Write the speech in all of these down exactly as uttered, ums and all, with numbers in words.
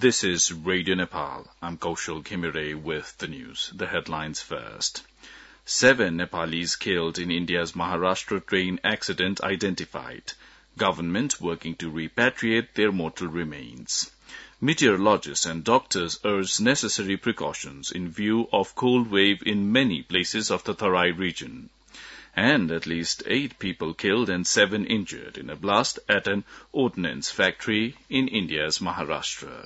This is Radio Nepal. I'm Kaushal Khimire with the news. The headlines first. Seven Nepalese killed in India's Maharashtra train accident identified. Government working to repatriate their mortal remains. Meteorologists and doctors urge necessary precautions in view of cold wave in many places of the Tarai region. And at least eight people killed and seven injured in a blast at an ordnance factory in India's Maharashtra.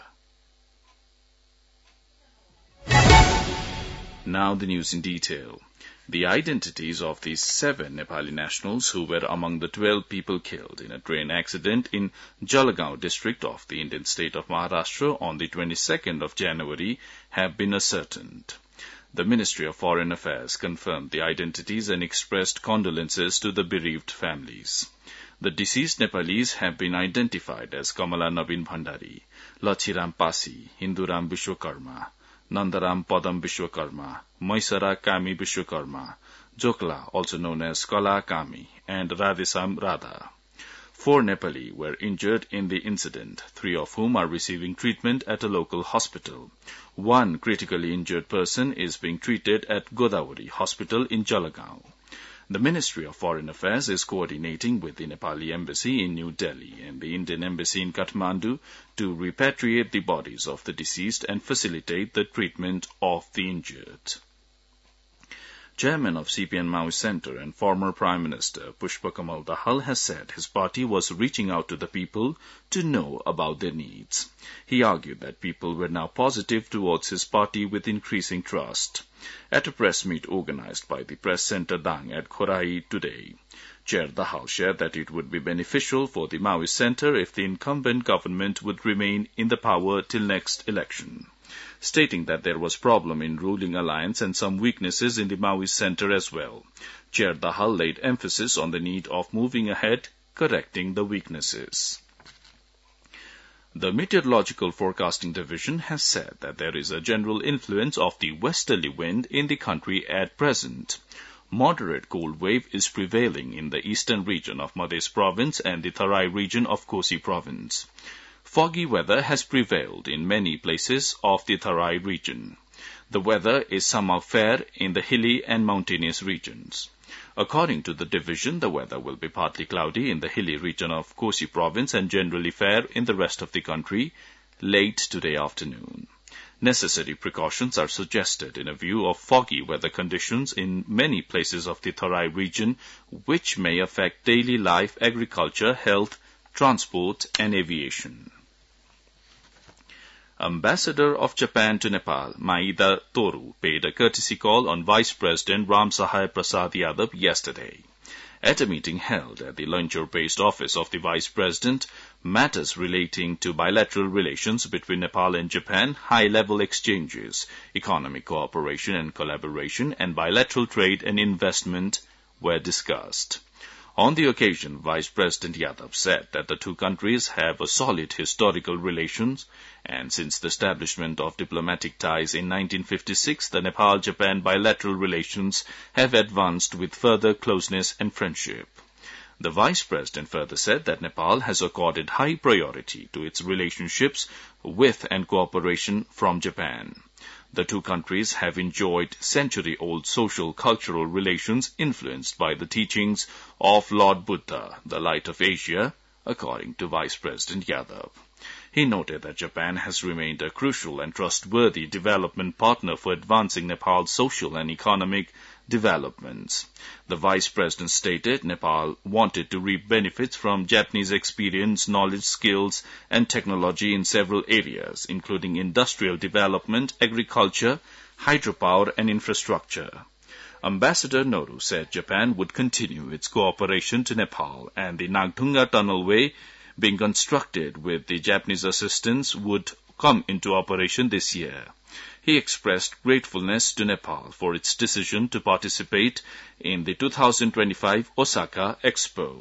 Now the news in detail. The identities of the seven Nepali nationals who were among the twelve people killed in a train accident in Jalgaon district of the Indian state of Maharashtra on the twenty-second of January have been ascertained. The Ministry of Foreign Affairs confirmed the identities and expressed condolences to the bereaved families. The deceased Nepalese have been identified as Kamala Navin Bhandari, Lachiram Pasi, Hinduram Vishwakarma, Nandaram Padam Vishwakarma, Maisara Kami Vishwakarma, Jokla, also known as Kala Kami, and Radhisam Radha. Four Nepali were injured in the incident, three of whom are receiving treatment at a local hospital. One critically injured person is being treated at Godavari Hospital in Jalgaon. The Ministry of Foreign Affairs is coordinating with the Nepali Embassy in New Delhi and the Indian Embassy in Kathmandu to repatriate the bodies of the deceased and facilitate the treatment of the injured. Chairman of C P N Maoist Centre and former Prime Minister Pushpa Kamal Dahal has said his party was reaching out to the people to know about their needs. He argued that people were now positive towards his party with increasing trust. At a press meet organized by the Press Centre Dang at Khorai today, Chair Dahal shared that it would be beneficial for the Maoist Centre if the incumbent government would remain in the power till next election, stating that there was problem in ruling alliance and some weaknesses in the Maoist Centre as well. Chair Dahal laid emphasis on the need of moving ahead, correcting the weaknesses. The Meteorological Forecasting Division has said that there is a general influence of the westerly wind in the country at present. Moderate cold wave is prevailing in the eastern region of Madhya Province and the Tarai region of Kosi Province. Foggy weather has prevailed in many places of the Tarai region. The weather is somehow fair in the hilly and mountainous regions. According to the division, the weather will be partly cloudy in the hilly region of Kosi Province and generally fair in the rest of the country late today afternoon. Necessary precautions are suggested in a view of foggy weather conditions in many places of the Tarai region, which may affect daily life, agriculture, health, transport and aviation. Ambassador of Japan to Nepal, Maeda Toru, paid a courtesy call on Vice President Ram Sahai Prasad Yadav yesterday. At a meeting held at the Lanchur-based office of the Vice President, matters relating to bilateral relations between Nepal and Japan, high-level exchanges, economic cooperation and collaboration, and bilateral trade and investment were discussed. On the occasion, Vice President Yadav said that the two countries have a solid historical relations, and since the establishment of diplomatic ties in nineteen fifty-six, the Nepal-Japan bilateral relations have advanced with further closeness and friendship. The Vice President further said that Nepal has accorded high priority to its relationships with and cooperation from Japan. The two countries have enjoyed century-old social-cultural relations influenced by the teachings of Lord Buddha, the light of Asia, according to Vice President Yadav. He noted that Japan has remained a crucial and trustworthy development partner for advancing Nepal's social and economic developments. The Vice President stated Nepal wanted to reap benefits from Japanese experience, knowledge, skills, and technology in several areas, including industrial development, agriculture, hydropower, and infrastructure. Ambassador Noru said Japan would continue its cooperation to Nepal, and the Nagdunga Tunnelway being constructed with the Japanese assistance would come into operation this year. He expressed gratefulness to Nepal for its decision to participate in the two thousand twenty-five Osaka Expo.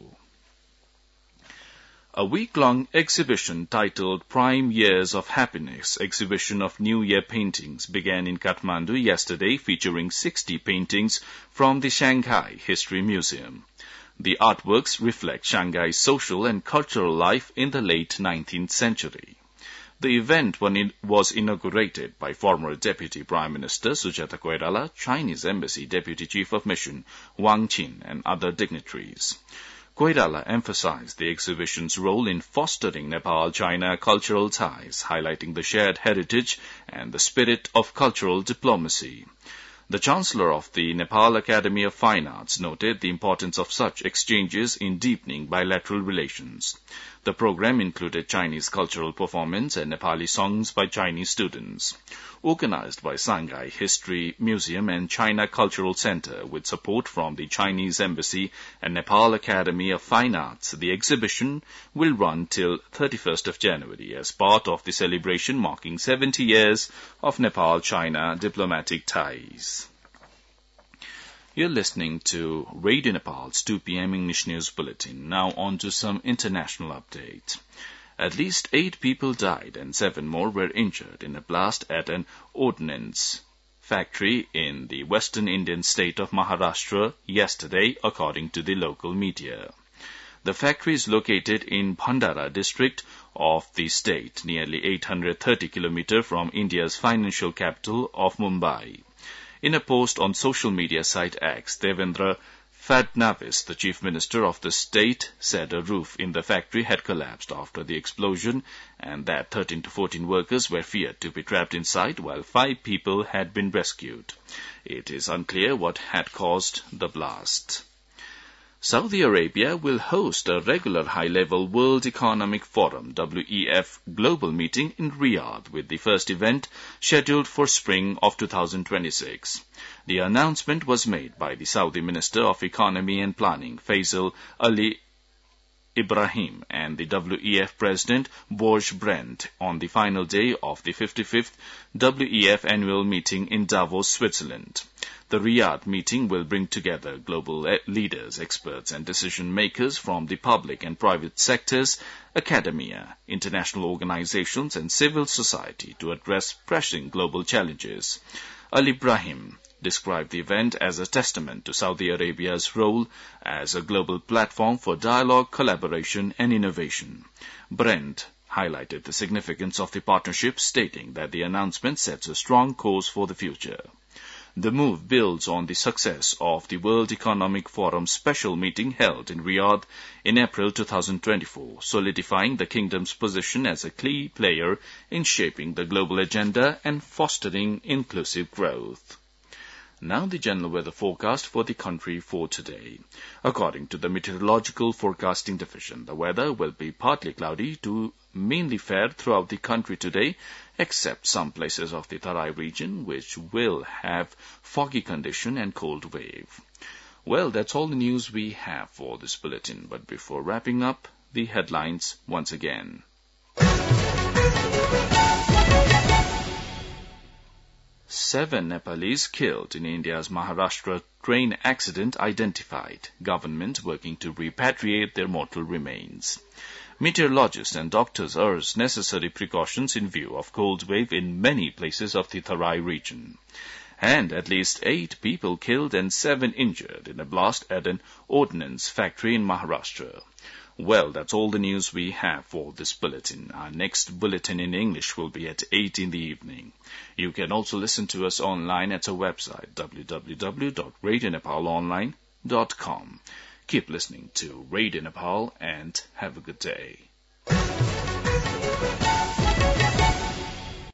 A week-long exhibition titled Prime Years of Happiness, exhibition of New Year paintings, began in Kathmandu yesterday, featuring sixty paintings from the Shanghai History Museum. The artworks reflect Shanghai's social and cultural life in the late nineteenth century. The event was inaugurated by former Deputy Prime Minister Sujata Koirala, Chinese Embassy Deputy Chief of Mission Wang Qin, and other dignitaries. Koirala emphasized the exhibition's role in fostering Nepal-China cultural ties, highlighting the shared heritage and the spirit of cultural diplomacy. The Chancellor of the Nepal Academy of Fine Arts noted the importance of such exchanges in deepening bilateral relations. The program included Chinese cultural performance and Nepali songs by Chinese students. Organized by Shanghai History Museum and China Cultural Center with support from the Chinese Embassy and Nepal Academy of Fine Arts, the exhibition will run till thirty-first of January as part of the celebration marking seventy years of Nepal-China diplomatic ties. You're listening to Radio Nepal's two p.m. English News Bulletin. Now on to some international update. At least eight people died and seven more were injured in a blast at an ordnance factory in the western Indian state of Maharashtra yesterday, according to the local media. The factory is located in Bhandara district of the state, nearly eight hundred thirty kilometers from India's financial capital of Mumbai. In a post on social media site X, Devendra Fadnavis, the chief minister of the state, said a roof in the factory had collapsed after the explosion and that thirteen to fourteen workers were feared to be trapped inside while five people had been rescued. It is unclear what had caused the blast. Saudi Arabia will host a regular high-level World Economic Forum W E F global meeting in Riyadh, with the first event scheduled for spring of two thousand twenty-six. The announcement was made by the Saudi Minister of Economy and Planning, Faisal Ali Ibrahim, and the W E F President, Borge Brent, on the final day of the fifty-fifth W E F annual meeting in Davos, Switzerland. The Riyadh meeting will bring together global leaders, experts, and decision-makers from the public and private sectors, academia, international organizations, and civil society to address pressing global challenges. Al Ibrahim described the event as a testament to Saudi Arabia's role as a global platform for dialogue, collaboration, and innovation. Brent highlighted the significance of the partnership, stating that the announcement sets a strong course for the future. The move builds on the success of the World Economic Forum special meeting held in Riyadh in April two thousand twenty-four, solidifying the kingdom's position as a key player in shaping the global agenda and fostering inclusive growth. Now the general weather forecast for the country for today. According to the Meteorological Forecasting Division, the weather will be partly cloudy to mainly fair throughout the country today, except some places of the Tarai region, which will have foggy condition and cold wave. Well, that's all the news we have for this bulletin, but before wrapping up, the headlines once again. Seven Nepalese killed in India's Maharashtra train accident identified. Government working to repatriate their mortal remains. Meteorologists and doctors urge necessary precautions in view of cold wave in many places of the Tarai region. And at least eight people killed and seven injured in a blast at an ordnance factory in Maharashtra. Well, that's all the news we have for this bulletin. Our next bulletin in English will be at eight in the evening. You can also listen to us online at our website, w w w dot radio nepal online dot com. Keep listening to Radio Nepal and have a good day.